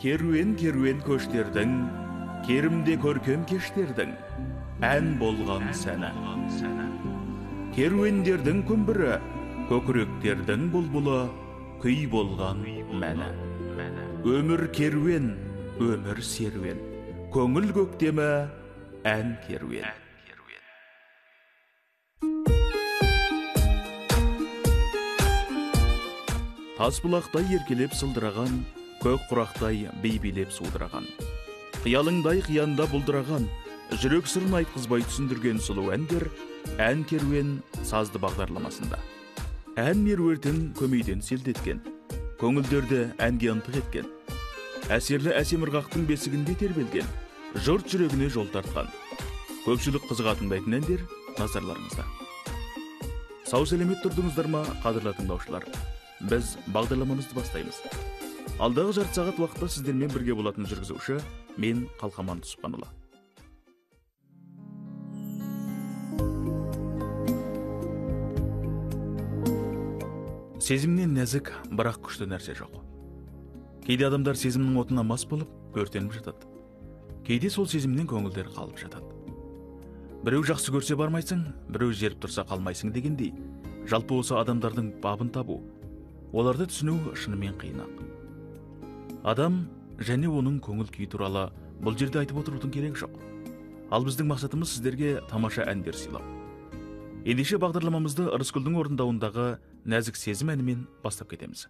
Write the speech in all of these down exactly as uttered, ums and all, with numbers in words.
Керуен-керуен көштердің, керімде көркем кештердің, ән болған сәні. Керуендердің күмбірі, көкіректердің бұлбұлы, күй болған мәні. Өмір керуен, өмір серуен, көңіл көктемі, ән керуен. Тасбұлақтай еркелеп сылдыраған, көк құрақтай бейбелеп судыраған. Қиялыңдай қиянда бұлдыраған, жүрек сырын айтқызбай түсіндірген сұлу әндер ән керуен сазды бағдарламасында. Ән меруертін көмейден селдеткен, көңілдерді әнге ынтық еткен. Әсерлі әсем ырғақтың бесігінде тербелген, жұрт жүрегіне жол тартқан. Көпшілік қызыға тыңдайтын әндер назарларыңызда. Сау сәлемет тұрдыңыздар ма, қадірлі тыңдаушылар? Біз бағдарламамызды бастаймыз. Алдағы жарты сағат уақытта сіздермен бірге болатын жүргізуші мен Қалқаман Тұспанұлы. Сезімнен нәзік, бірақ күшті нәрсе жоқ. Кейде адамдар сезімнің отына мас болып, өртеніп жатады. Кейде сол сезімнен көңілдер қалып жатады. Біреу жақсы көрсе бармайсың, біреу жеріп тұрса қалмайсың дегендей, жалпы осы адамдардың бабын табу, оларды түсіну шынымен қиын-ақ. Адам және оның көңіл күйі туралы бұл жерде айтып отырудың керек жоқ. Ал біздің мақсатымыз сіздерге тамаша әндер сыйлау. Ендеше бағдарламамызды Ырысгүлдің орындауындағы нәзік сезім әнімен бастап кетеміз.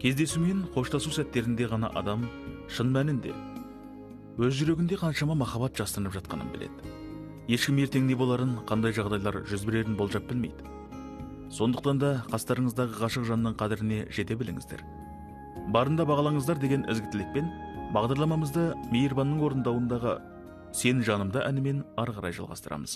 Кездесу мен қоштасу сәттерінде ғана адам шын мәнінде өз жүрегінде қаншама махаббат жастырынып жатқанын біледі. Ешкім ертең не боларын, қандай жағдайлар жүз берерін болжап білмейді. Сондықтан да қастарыңыздағы ғашық жанның қадіріне жете біліңіздер. Барында бағалаңыздар деген ізгі тілекпен бағдарламамызды Мейірбанның орындауындағы «Сен жанымда» әнімен ары қарай жалғастырамыз.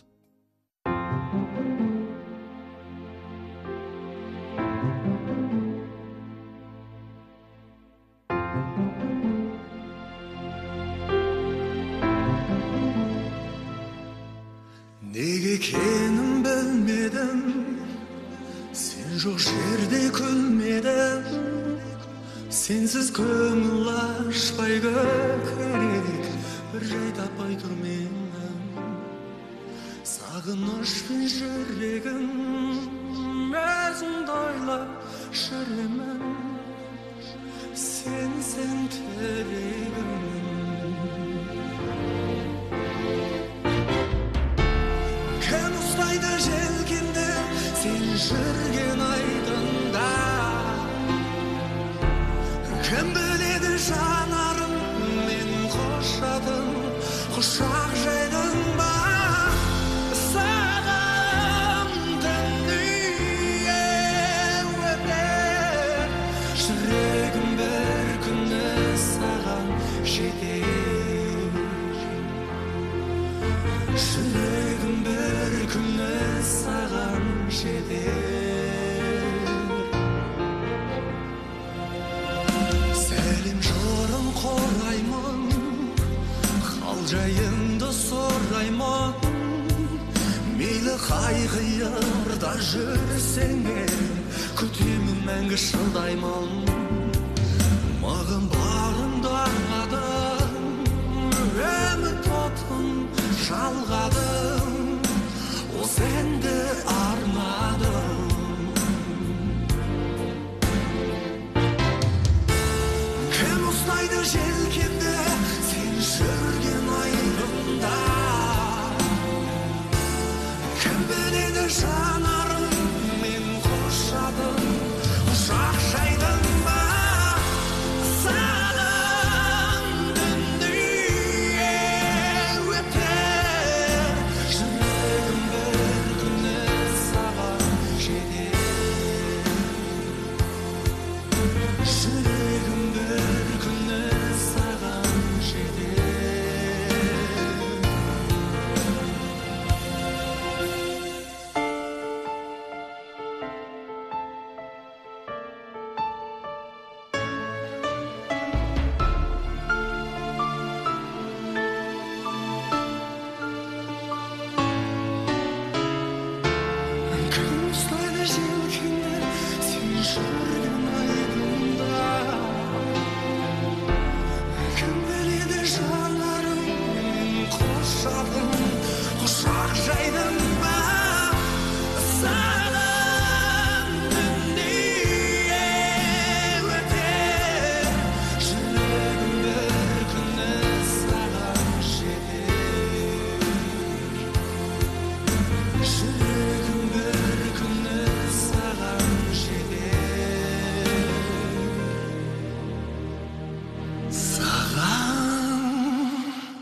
Неге екенін білмедім, сен жоқ жерде күлмедім, сенсіз көңіл ашпай көкірек бір жай таппай тұрмаймын. Сағынышпен жүрегім өзіңді ойлап жүремін, сенсің тілегім. Кім ұстайды желкенді сен жүрген айдында, кім біледі жанарым мен құшатын құшақ жайдың ба. Саған дүние өтер, жүрегім бір күні саған жетер. Жүрегім бір күні саған жетер. Сәлем жырым қораймын, қал жайыңды сұраймын. Мейлі қай қиырда жүрсең, күтемін мәңгі шыдаймын. Маған бағыңды арнадың, үміт отын жалғадың, осы әнді арнадың. Кім ұстайды желкенді сен жүрген айдында, кім біледі жанарым мен құшатын құшақ жайдың ба. Саған дүние өтер, жүрегім бір күні саған жетер. Жүрегім бір күні саған жетер. Кім ұстайды желкенді сен жүрген айдында, кім біледі жанарым мен құшатын құшақ жайдың ба. Саған дүние өтер, жүрегім бір күні саған жетер. Жүрегім бір күні саған жетер. Саған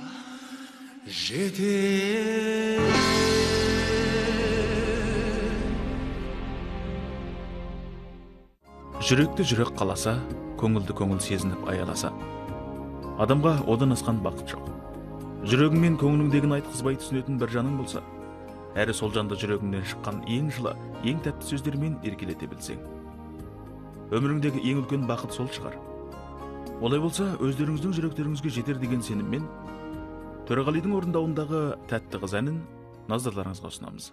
жетер. Жүректі жүрек қаласа, көңілді көңіл сезініп аяласа, адамға одан асқан бақыт жоқ. Жүрегіңмен көңіліңдегін айтқызбай түсінетін бір жаның болса, әрі сол жанды жүрегіңнен шыққан ең жылы, ең тәтті сөздермен еркелете білсең, өміріңдегі ең үлкен бақыт сол шығар. Олай болса, өздеріңіздің жүректеріңізге жетер деген сеніммен Төреғалидың орындауындағы «Тәтті қыз» әнін назарларыңызға ұсынамыз.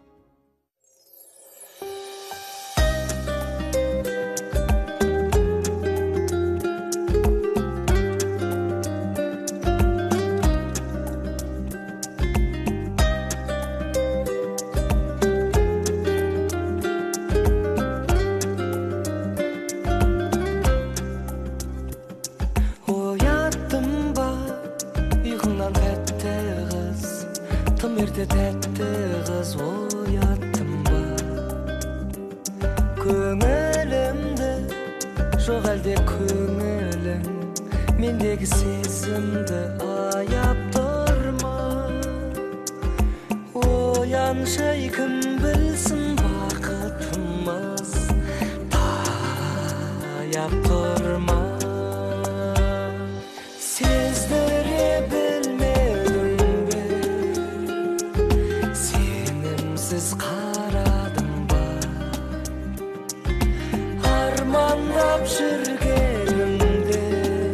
Тәтті қыз, тым ерте тәтті қыз, ой mendeki sezimdi ayap durma. Oyan şey kim bilsin vakitimiz ayap durma. Sezdirebilmedim be, senimsiz qaradım ba. Armandap жүргенімде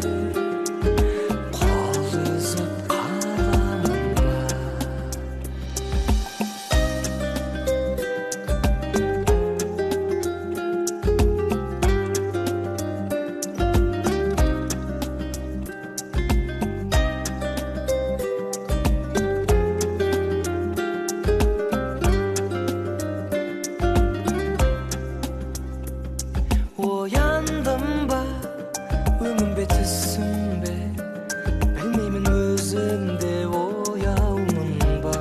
қол үзіп қаламын ба. Oyandım ba, ömüm be tüsüm be, bilmeymin özümde oyaumun ba.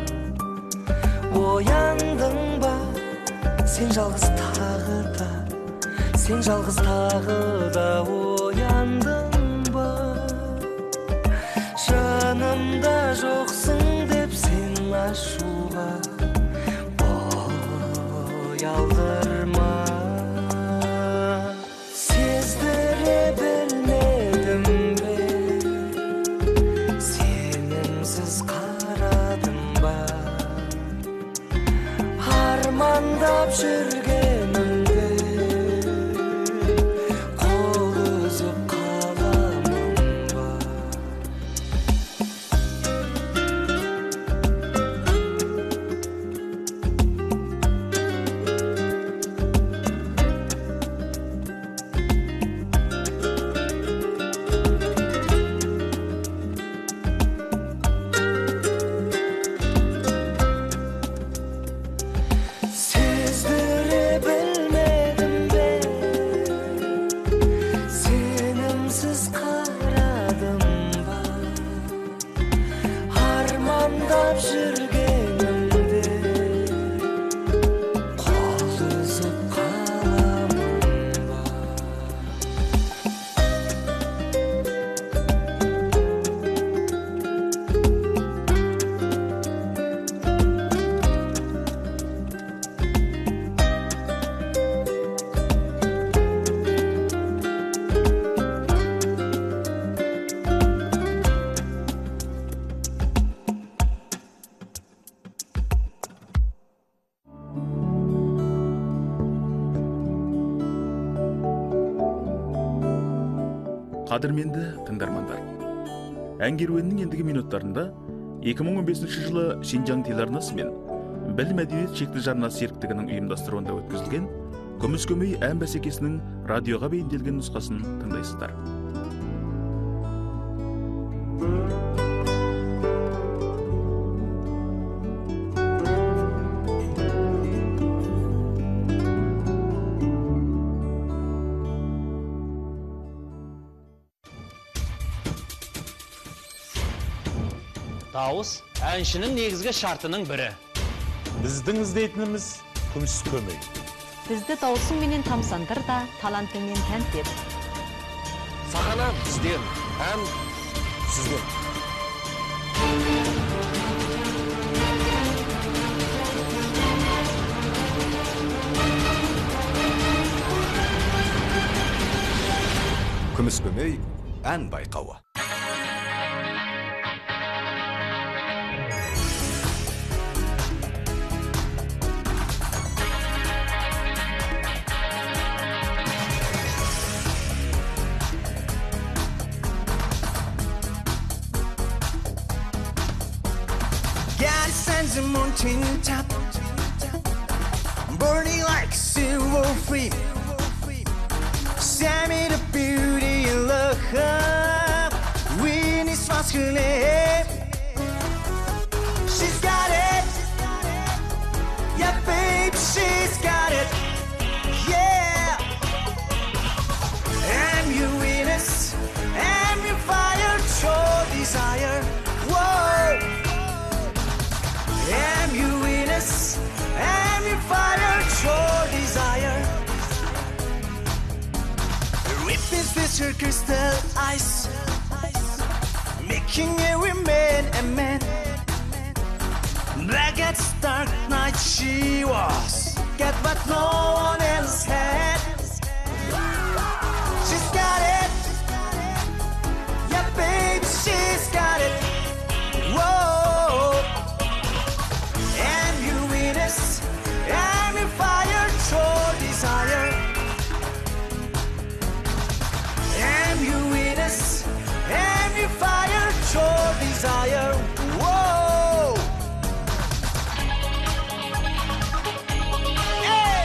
Oyandım ba, sen жалғыз тағы da, sen жалғыз тағы da oyandың ba. Жанымда жоқсың деп сен ашуға бой алдырма. Sezdirebilmedim be, senimsiz qaradım ba. Armandap жүргенімде қол үзіп қаламын ба. Sezdirebilmedim be, senimsiz qaradım ba. Armandap жүргенімде қол үзіп қаламын ба. Қадірменді тыңдармандар, ән керуенінің ендігі минуттарында екі мың он бесінші жылы Шинжаң телеарнасы мен Біл мәдениет шекті жарнасы серіктігінің ұйымдастыруында өткізілген Күміс көмей ән бәсекесінің радиоға бейімделген нұсқасын тыңдайсыздар. Дауыс әншінің негізгі шартының бірі. Біздің іздейтініміз күміс көмей. Бізді дауысың менен тамсандыр да, талантыңмен тәнт ет. Сағана бізден, ән сізден. Күміс көмей ән байқауы. The mountain top, burning like silver flame. Send me the beauty and look up. We need what's her name. She's got it. Yeah, babe, she's got it. Yeah. I'm your witness. I'm your fire, your desire. Whoa. I'm your witness, I'm your fire, your desire. Ripping with your crystal eyes. making every man a man. Black as dark night she was, got what no one else had. She's got it, yeah baby, she's got it. Whoa, and you witness, and you fire your desire. And you witness, and you fire your desire. Whoa. Hey.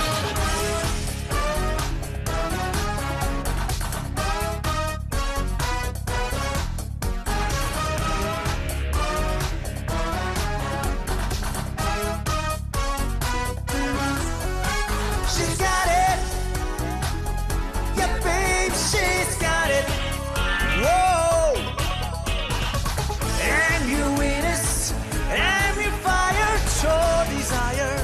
She's got it. Yeah, babe, she's got it. Whoa. And you witness, and you fire your desire.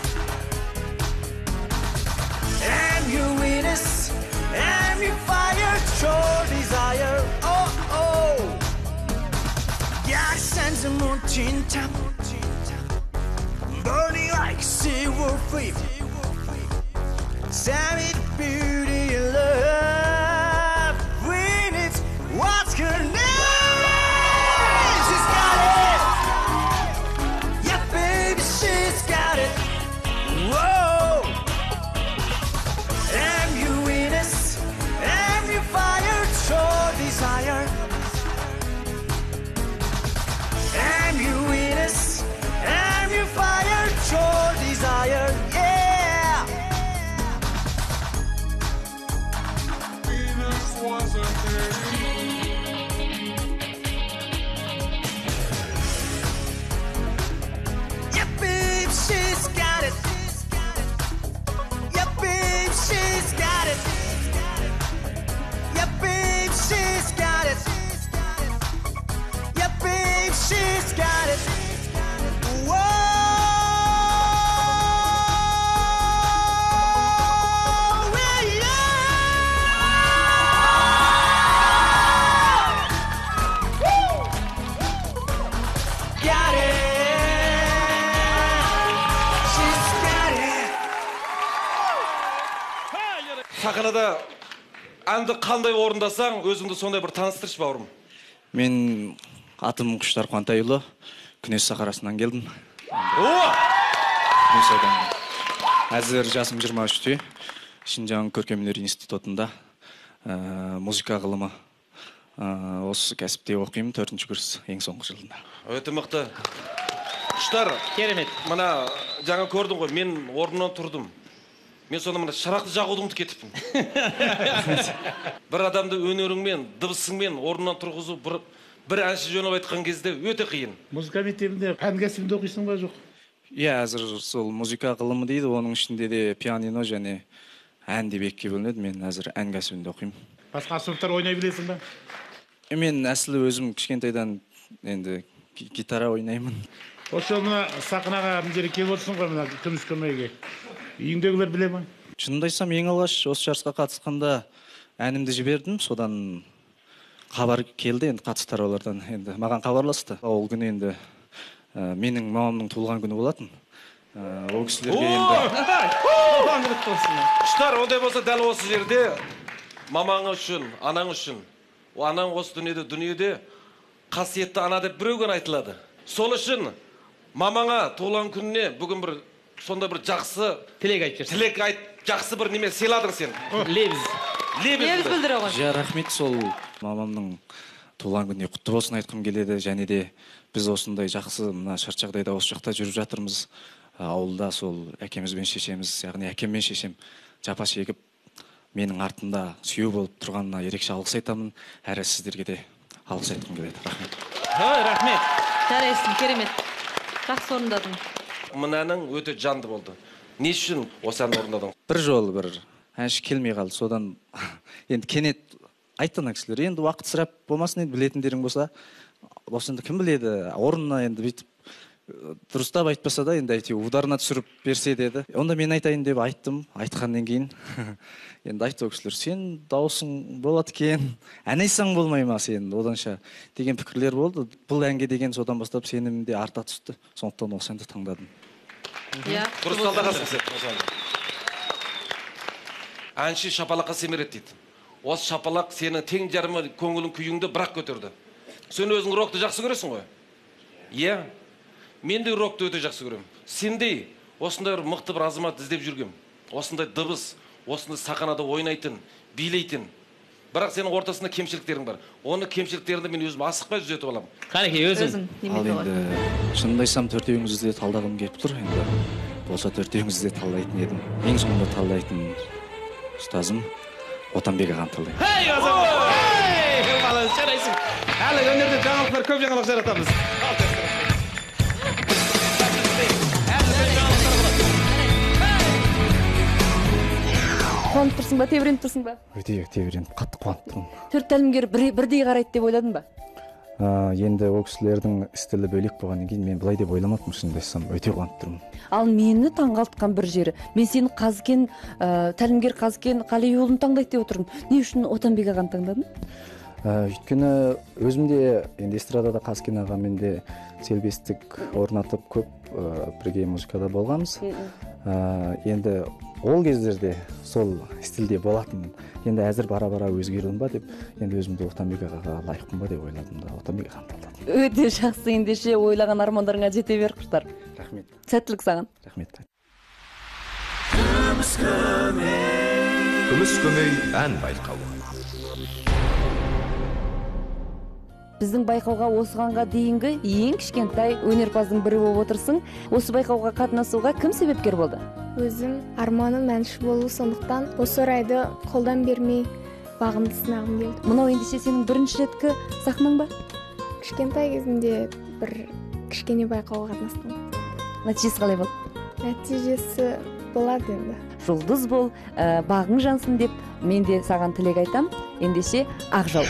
And you witness, and you fire your desire. Oh, oh. God sends a mountain top, burning like silver flame. Savage beauty and love. When it's what's her name? She's got it. Yeah, baby, she's got it. Whoa. And you witness, and you fire your desire. And you witness, and you fire your desire. Yeah. Yeah, babe, she's got it. Yeah, babe, she's got it. Yeah, babe, she's got it. Yeah, babe, she's got it. Whoa, yeah, yeah. Got it. She's got it. Сахнада әнді қандай орындасаң, өзіңді сондай бір таныстыршы бауырым. Мен атым Құштар Қуантайұлы, Күнес Сахарасынан келдім. Әзір жасым жиырма үште, Шинжаң көркемөнер институтында музыка ғылымы осы кәсіпте оқимын, төртінші курс, ең соңғы жылында. Өте мықты. Құштар, керемет. Мына жаңа көрдің ғой, мен орнымнан тұрдым. Мен сонда мына шарақты жағудың кетіппін. Бір адамды өнеріңмен, дыбысыңмен орнынан тұрғызу, бір бір әнші жөніп айтқан кезде өте қиын. Музыка мектебінде пән кәсібінде оқисың ба жоқ? Иә, әзір сол музыка ғылымы дейді, оның ішінде де пианино және ән деп екіге бөлінеді. Мен әзір ән кәсібінде оқимын. Басқа аспаптар ойнай білесің ба? Мен әсілі өзім кішкентайдан енді гитара ойнаймын. Осы мына сахнаға мына келіп отырсың ғой, мына күміс көмейге. Үйіңдегілер біле ме? Шынымды айтсам, ең алғаш осы жарысқа қатысқанда әнімді жібердім, содан хабар келді, енді қатыстар олардан енді маған хабарласты. Ол күні енді менің мамамның туылған күні болатын. Ол кісілерге енді Құштар, ондай болса дәл осы жерде мамаң үшін, анаң үшін, анаң осы дүниеде дүниеде қасиетті ана деп біреуген айтылады. Сол үшін мамаңа туылған күніне бүгін бір сонда бір жақсы тілек айтып жүрсің. Тілек айт, жақсы бір неме сыйладың сен. Лебіз. Лебіз білдіре ғой. Жа, рахмет, сол мамамның туылған күніне құтты болсын айтқым келеді, және де біз осындай жақсы мына шарт жағдайда осы жақта жүріп жатырмыз. Ауылда сол әкеміз бен шешеміз, яғни әкем мен шешем жапа шегіп, менің артында сүйеу болып тұрғанына ерекше алғыс айтамын. Әрі сіздерге де алғыс айтқым келеді. Рахмет. Рахмет. Жарайсың, керемет. Жақсы орындадың. Мынаның өте жанды болды. Не үшін осы әнді орындадың? Бір жолы бір әнші келмей қалды. Содан енді кенет айтты ана кісілер, енді уақыт сұрап болмасын, енді білетіндерің болса, осы енді кім біледі, орнына енді бүйтіп дұрыстап айтпаса да енді әйтеуір ударына түсіріп берсе деді. Онда мен айтайын деп айттым. Айтқаннан кейін енді айтты ол кісілер, сен дауысың болады екен, ән айтсаң болмай ма сен оданша деген пікірлер болды. Бұл әнге деген содан бастап сенім де арта түсті. Сондықтан осы әнді таңдадым. Иә. Дұрыс талдағансың сен. Әнші шапалаққа семіреді дейді. Осы шапалақ сенің тең жарымы көңілің күйіңді бірақ көтерді. Сен өзің рокты жақсы көресің ғой? Иә. Мен де рокты өте жақсы көрем. Сендей осындай бір мықты бір азамат іздеп жүргем. Осындай дыбыс, осындай сахнада ойнайтын, билейтін. Бірақ сенің ортасында кемшіліктерің бар. Оны кемшіліктерінді мен өзім асықпай түзетіп аламын. Қанекей өзің. Ал енді шынымды айтсам төртеуіңізді де талдағым келіп тұр. Енді болса төртеуіңізді де талдайтын едім. Ең соңында талдайтын ұстазым Отанбек ағаны талдаймын. Хей, азамат! Хей, балаңыз жарайсың. Әлі өнерде жаңалықтар көп жаңалық жаратамыз. Қуанып тұрсың ба, тебіреніп тұрсың ба? Өте тебіреніп, қатты қуанып тұрмын. Төрт тәлімгер бірдей қарайды деп ойладың ба? Енді ол кісілердің стилі бөлек болғаннан кейін мен былай деп ойламаппын, шынымды айтсам, өте қуанып тұрмын. Ал мені таңғалтқан бір жері, мен сені Қазкен, тәлімгер Қазкен Қалиұлын таңдайды деп отырмын. Не үшін Отанбек ағаны таңдадың? Өйткені өзімде енді эстрадада Қазкен ағамен де селбестік орнатып көп бірге музыкада болғанбыз. Енді ол кездерде сол стилде болатын. Енді әзір бара-бара өзгердім ба деп, енді өзімді Отанбек ағаға лайықпын ба деп ойладым да, Отанбек ағаны талдадым. Өте жақсы, ендеше ойлаған армандарыңа жете бер, құштар. Рахмет. Сәттілік саған. Рахмет. Күміс көмей. Күміс көмей ән байқауы. Біздің байқауға осығанға дейінгі ең кішкентай өнерпаздың бірі болып отырсың. Осы байқауға қатынасуға кім себепкер болды? Өзім арманым әнші болу, сондықтан осы орайды қолдан бермей бағымды сынағым келді. Мынау ендеше сенің бірінші реткі сахнаң ба? Кішкентай кезімде бір кішкене байқауға қатынастым. Нәтижесі қалай болды? Нәтижесі болады енді. Жұлдыз бол, бағың жансын деп мен де саған тілек айтам. Ендеше Ақжал.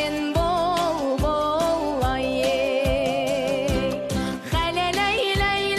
Lay lay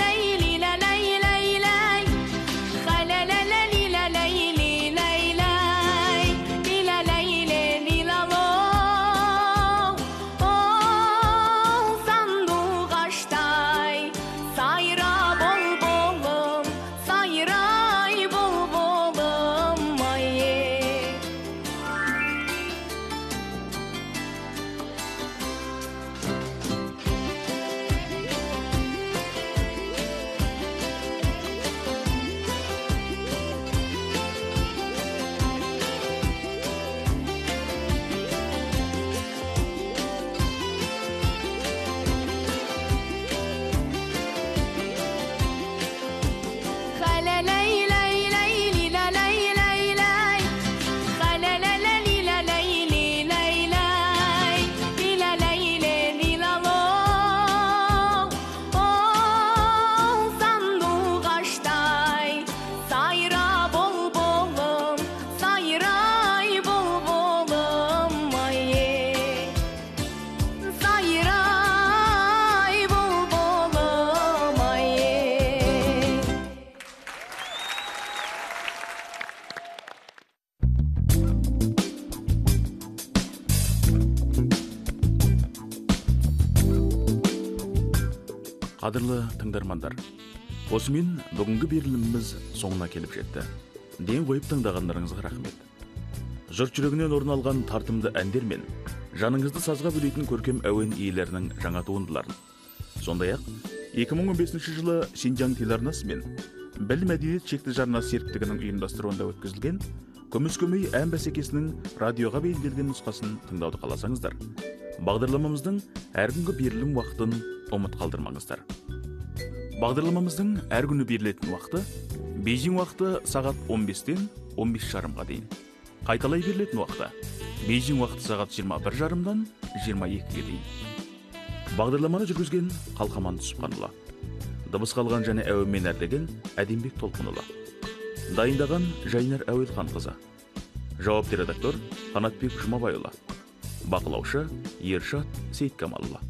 Қадірлі тыңдармандар, осымен бүгінгі беріліміміз соңына келіп жетті. Ден қойып тыңдағандарыңызға рахмет. Жұрт жүрегінен орын алған тартымды әндер мен жаныңызды сазға бөлейтін көркем әуен иелерінің жаңа туындыларын. Сондай-ақ, екі мың он бесінші жылы Шинжаң телеарнасы мен Білім мәдениет шекті жарна серіктігінің ұйымдастыруында өткізілген Күміс көмей ән бәсекесінің радиоға бейімделген нұсқасын тыңдауды қаласаңыздар, бағдарламамыздың әр күнгі берілім уақытын ұмыт қалдырмаңыздар. Бағдарламамыздың әр күні берілетін уақыты Бейжің уақыты сағат он бестен он бес жарымға дейін. Қайталай берілетін уақыты Бейжің уақыты сағат жиырма бір жарымдан жиырма екіге дейін. Бағдарламаны жүргізген Қалқаман Түсіпханұлы. Дыбыс қалған және әуенмен әрлеген Әдембек Толқынұлы. Дайындаған Жайнар Әуелханқызы. Жауапты редактор Қанатбек Жұмабайұлы. Бақылаушы Ершат Сейткамалұлы.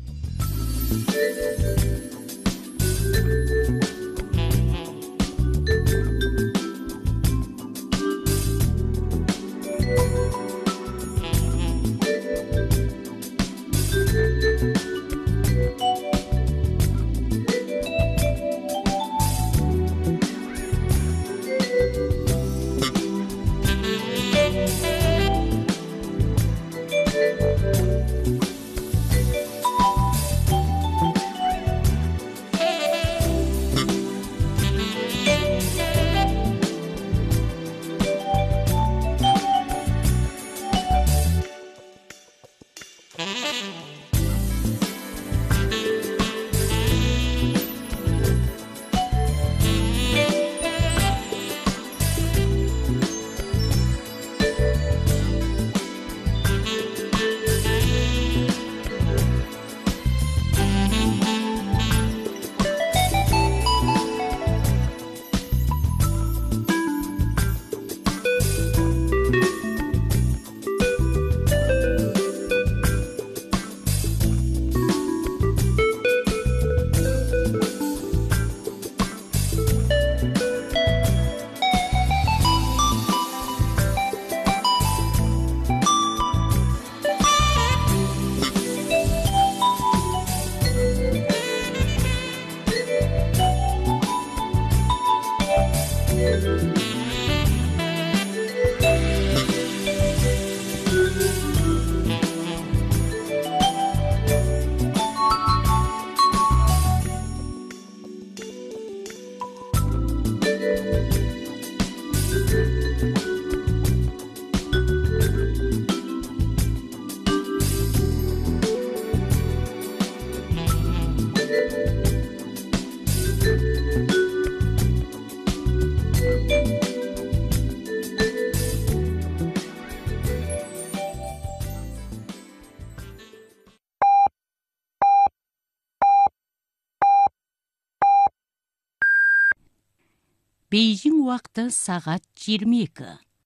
Бейжің уақыты сағат жиырма екі.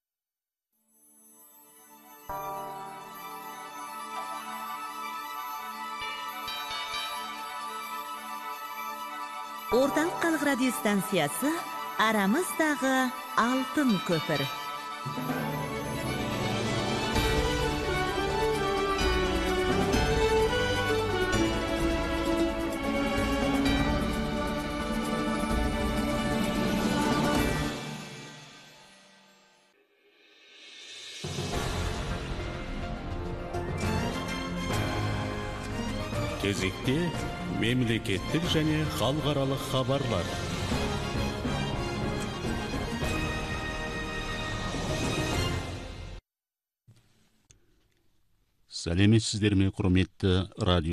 Орталық халық радиостанциясы арамыздағы алтын көпір. Кезекте мемлекеттік және халықаралық хабарлар. Сәлеметсіздер ме, құрметті радио